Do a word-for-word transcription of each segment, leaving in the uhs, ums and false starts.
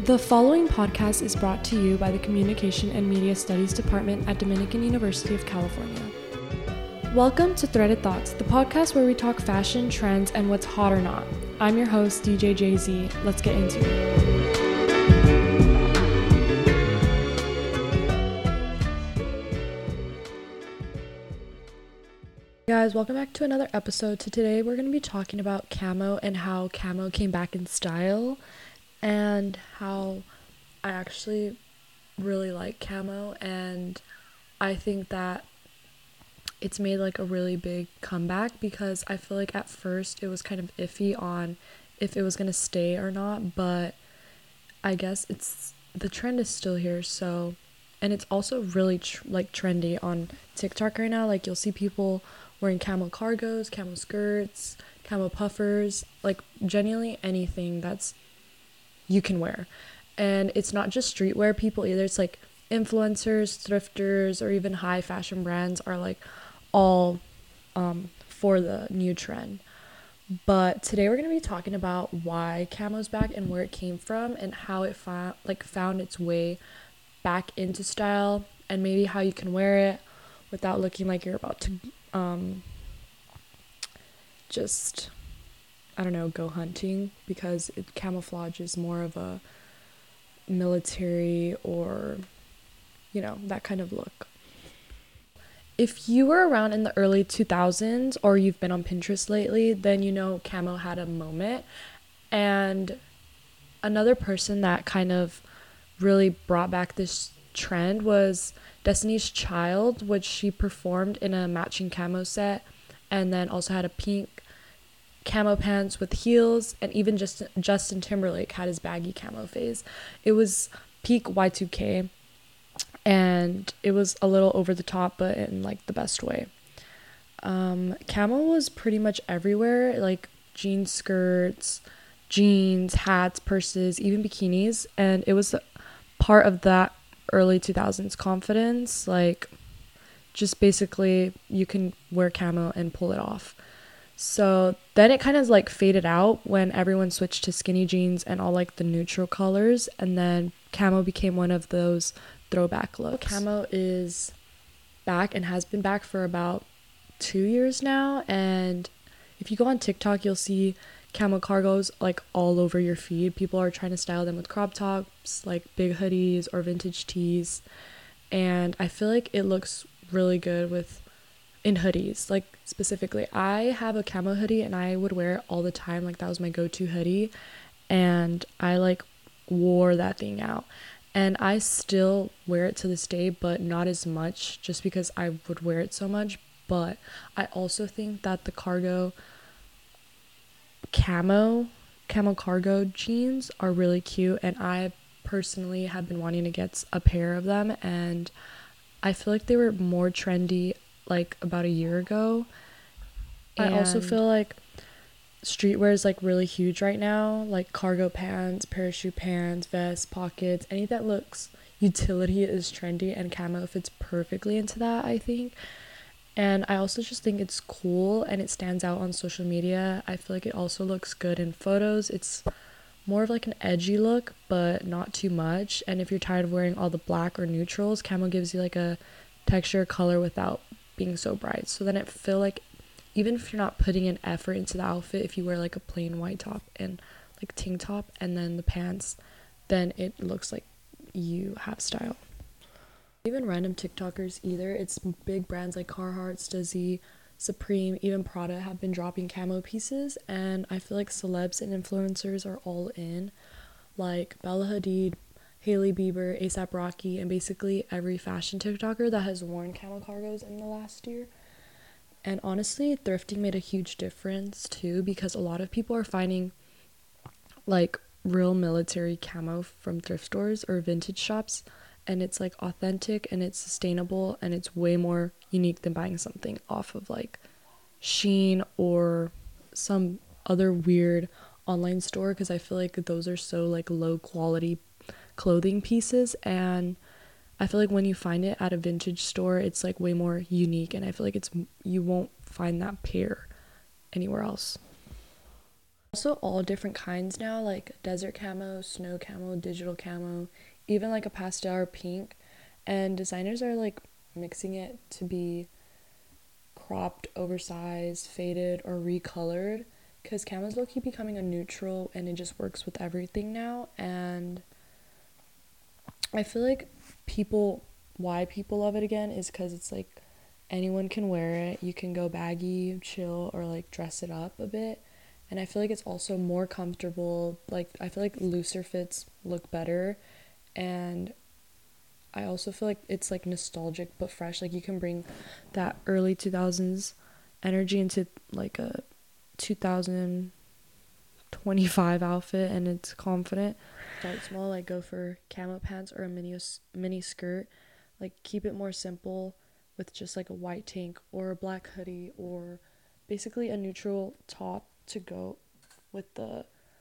The following podcast is brought to you by the Communication and Media Studies Department at Dominican University of California. Welcome to Threaded Thoughts, the podcast where we talk fashion, trends, and what's hot or not. I'm your host, D J Jay Z. Let's get into it. Guys, welcome back to another episode. So today we're going to be talking about camo and how camo came back in style and how I actually really like camo, and I think that it's made like a really big comeback because I feel like at first it was kind of iffy on if it was going to stay or not, but I guess it's the trend is still here. So, and it's also really tr- like trendy on TikTok right now. Like you'll see people wearing camo cargos, camo skirts, camo puffers, like genuinely anything that's you can wear. And it's not just streetwear people either. It's like influencers, thrifters, or even high fashion brands are like all um, for the new trend. But today we're going to be talking about why camo's back and where it came from and how it found like found its way back into style, and maybe how you can wear it without looking like you're about to um just I don't know go hunting, because it, camouflage is more of a military or you know that kind of look. If you were around in the early two thousands or you've been on Pinterest lately, then you know camo had a moment. And another person that kind of really brought back this trend was Destiny's Child, which she performed in a matching camo set, and then also had a pink camo pants with heels, and even just Justin Timberlake had his baggy camo phase. It was peak Y two K, and it was a little over the top, but in like the best way. Um, camo was pretty much everywhere, like jean skirts, jeans, hats, purses, even bikinis, and it was part of that early two thousands confidence. Like just basically you can wear camo and pull it off. So then it kind of like faded out when everyone switched to skinny jeans and all like the neutral colors, and then camo became one of those throwback looks. Camo is back and has been back for about two years now, and if you go on TikTok you'll see camo cargos like all over your feed. People are trying to style them with crop tops, like big hoodies or vintage tees, and I feel like it looks really good with in hoodies. Like specifically I have a camo hoodie and I would wear it all the time. Like that was my go-to hoodie, and I like wore that thing out, and I still wear it to this day, but not as much just because I would wear it so much. But I also think that the cargo camo camo cargo jeans are really cute, and I personally have been wanting to get a pair of them, and I feel like they were more trendy like about a year ago. And I also feel like streetwear is like really huge right now, like cargo pants, parachute pants, vests, pockets, any that looks utility is trendy, and camo fits perfectly into that, I think. And I also just think it's cool and it stands out on social media. I feel like it also looks good in photos. It's more of like an edgy look, but not too much. And if you're tired of wearing all the black or neutrals, camo gives you like a texture color without being so bright. So then it feel like even if you're not putting an effort into the outfit, if you wear like a plain white top and like tank top and then the pants, then it looks like you have style. Even random TikTokers either. It's big brands like Carhartt, Stüssy, Supreme, even Prada have been dropping camo pieces, and I feel like celebs and influencers are all in, like Bella Hadid, Hailey Bieber, ASAP Rocky, and basically every fashion TikToker that has worn camo cargos in the last year. And honestly, thrifting made a huge difference too, because a lot of people are finding like real military camo from thrift stores or vintage shops, and it's like authentic and it's sustainable and it's way more unique than buying something off of like Shein or some other weird online store, because I feel like those are so like low quality clothing pieces, and I feel like when you find it at a vintage store it's like way more unique, and I feel like it's you won't find that pair anywhere else. Also, all different kinds now, like desert camo, snow camo, digital camo, even like a pastel or pink. And designers are like mixing it to be cropped, oversized, faded, or recolored because camo's low key becoming a neutral and it just works with everything now. And I feel like people, why people love it again is because it's like anyone can wear it. You can go baggy, chill, or like dress it up a bit. And I feel like it's also more comfortable. Like, I feel like looser fits look better. And I also feel like it's like nostalgic but fresh. Like, you can bring that early two thousands energy into like a two thousand twenty-five outfit and it's confident. Start small, like go for camo pants or a mini mini skirt. Like, keep it more simple with just like a white tank or a black hoodie or basically a neutral top to go with the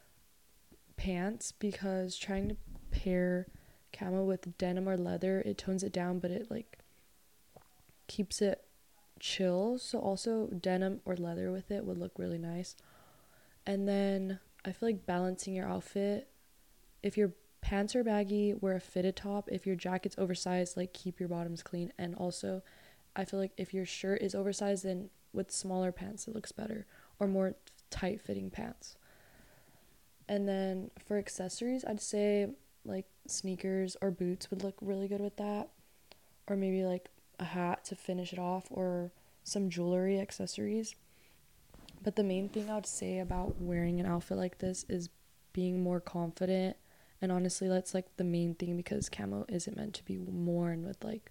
pants, because trying to pair camo with denim or leather, it tones it down but it like keeps it chill. So also denim or leather with it would look really nice. And then I feel like balancing your outfit, if your pants are baggy, wear a fitted top. If your jacket's oversized, like keep your bottoms clean. And also I feel like if your shirt is oversized, then with smaller pants it looks better, or more tight fitting pants. And then for accessories, I'd say like sneakers or boots would look really good with that, or maybe like a hat to finish it off, or some jewelry accessories. But the main thing I would say about wearing an outfit like this is being more confident. And honestly, that's like the main thing, because camo isn't meant to be worn with like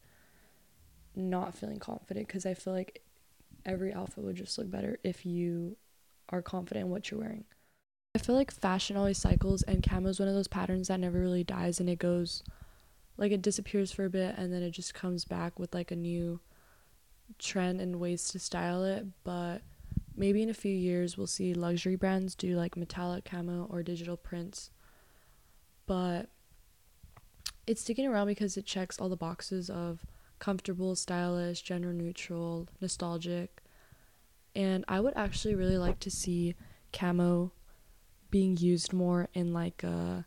not feeling confident, because I feel like every outfit would just look better if you are confident in what you're wearing. I feel like fashion always cycles, and camo is one of those patterns that never really dies, and it goes like it disappears for a bit and then it just comes back with like a new trend and ways to style it. But maybe in a few years we'll see luxury brands do like metallic camo or digital prints. But it's sticking around because it checks all the boxes of comfortable, stylish, gender neutral, nostalgic. And I would actually really like to see camo being used more in like a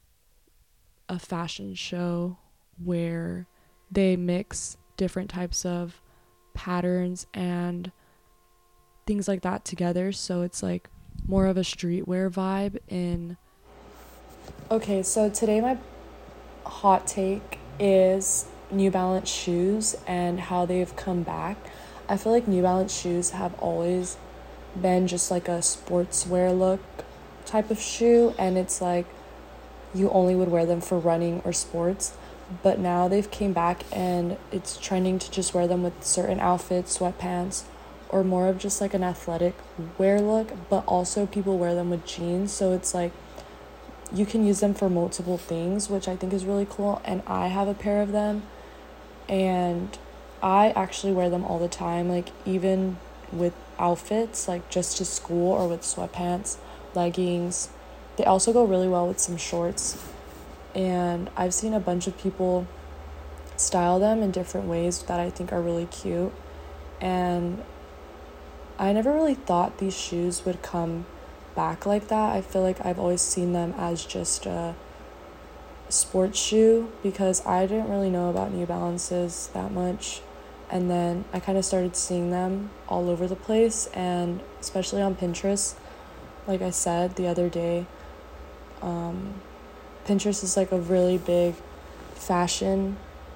a fashion show where they mix different types of patterns and things like that together, so it's like more of a streetwear vibe in. Okay, so today my hot take is New Balance shoes and how they've come back. I feel like New Balance shoes have always been just like a sportswear look type of shoe, and it's like you only would wear them for running or sports. But now they've came back and it's trending to just wear them with certain outfits, sweatpants, or more of just like an athletic wear look. But also people wear them with jeans, so it's like you can use them for multiple things, which I think is really cool. And I have a pair of them and I actually wear them all the time, like even with outfits, like just to school, or with sweatpants, leggings. They also go really well with some shorts. And I've seen a bunch of people style them in different ways that I think are really cute. And I never really thought these shoes would come back like that. I feel like I've always seen them as just a sports shoe, because I didn't really know about New Balances that much. And then I kind of started seeing them all over the place, and especially on Pinterest. Like I said the other day, um, Pinterest is like a really big fashion,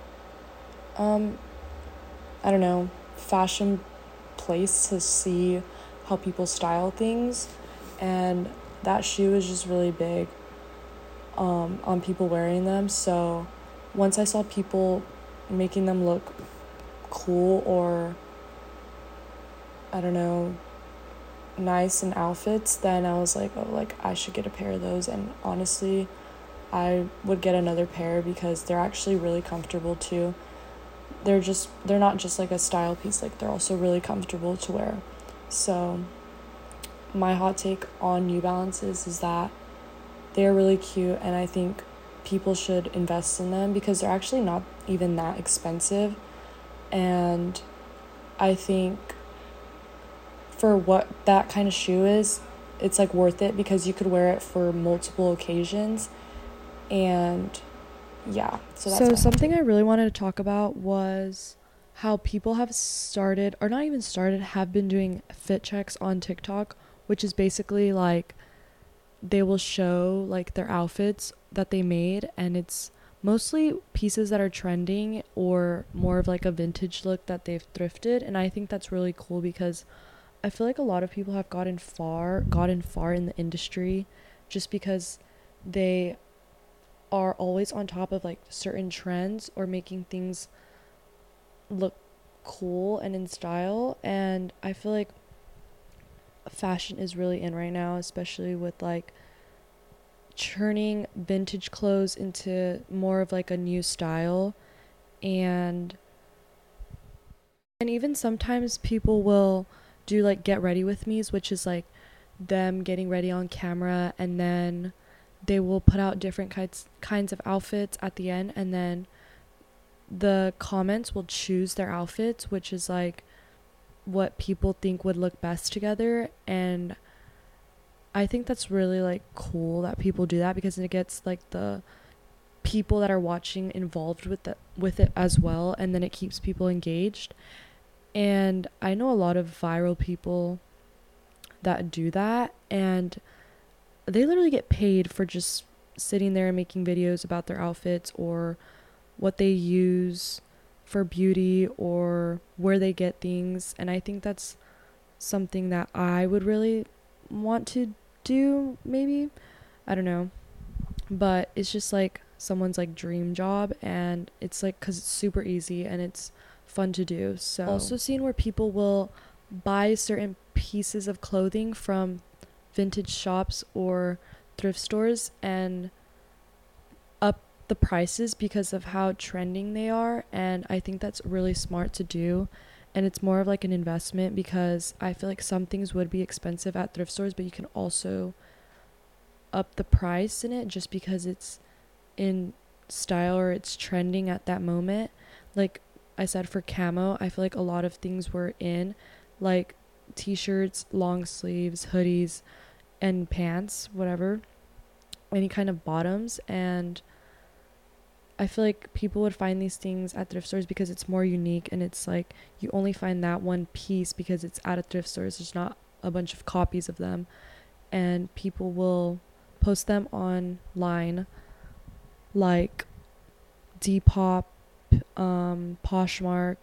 um, I don't know, fashion place to see how people style things. And that shoe is just really big um, on people wearing them. So once I saw people making them look cool, or I don't know, nice in outfits, then I was like, oh, like I should get a pair of those. And honestly, I would get another pair because they're actually really comfortable too. They're just they're not just like a style piece, like they're also really comfortable to wear. So my hot take on New Balances is that they're really cute, and I think people should invest in them because they're actually not even that expensive. And I think for what that kind of shoe is, it's like worth it because you could wear it for multiple occasions. And yeah, so that's So something I really wanted to talk about was how people have started, or not even started, have been doing fit checks on TikTok, which is basically like they will show like their outfits that they made, and it's mostly pieces that are trending or more of like a vintage look that they've thrifted. And I think that's really cool because I feel like a lot of people have gotten far gotten far in the industry just because they are always on top of like certain trends or making things look cool and in style. And I feel like fashion is really in right now, especially with like turning vintage clothes into more of like a new style. and and even sometimes people will do like get ready with me's, which is like them getting ready on camera, and then they will put out different kinds kinds of outfits at the end, and then the comments will choose their outfits, which is like what people think would look best together. And I think that's really like cool that people do that because it gets like the people that are watching involved with the with it as well, and then it keeps people engaged. And I know a lot of viral people that do that, and they literally get paid for just sitting there and making videos about their outfits or what they use for beauty or where they get things. And I think that's something that I would really want to do, maybe. I don't know. But it's just like someone's like dream job, and it's like because it's super easy and it's fun to do. So also seen where people will buy certain pieces of clothing from vintage shops or thrift stores and up the prices because of how trending they are. And I think that's really smart to do, and it's more of like an investment because I feel like some things would be expensive at thrift stores, but you can also up the price in it just because it's in style or it's trending at that moment. Like I said, for camo, I feel like a lot of things were in, like t-shirts, long sleeves, hoodies, and pants, whatever, any kind of bottoms. And I feel like people would find these things at thrift stores because it's more unique, and it's like you only find that one piece because it's at a thrift store. There's not a bunch of copies of them, and people will post them online like Depop, um, Poshmark,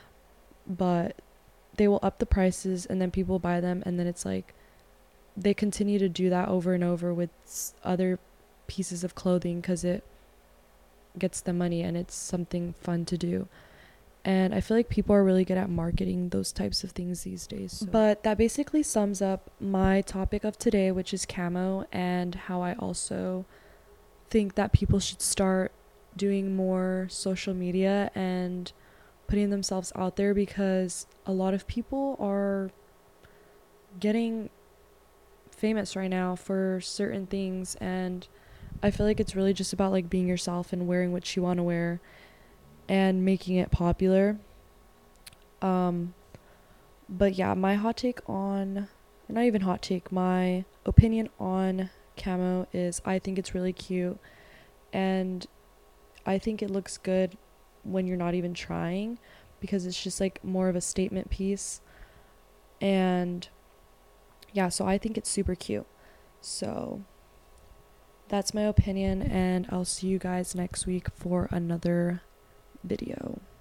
but they will up the prices and then people buy them, and then it's like they continue to do that over and over with other pieces of clothing because it gets them money and it's something fun to do. And I feel like people are really good at marketing those types of things these days. So. But that basically sums up my topic of today, which is camo, and how I also think that people should start doing more social media and putting themselves out there because a lot of people are getting famous right now for certain things, and I feel like it's really just about like being yourself and wearing what you want to wear and making it popular. Um but yeah, my hot take on, not even hot take, my opinion on camo is I think it's really cute, and I think it looks good when you're not even trying because it's just like more of a statement piece. And yeah, so I think it's super cute. So that's my opinion, and I'll see you guys next week for another video.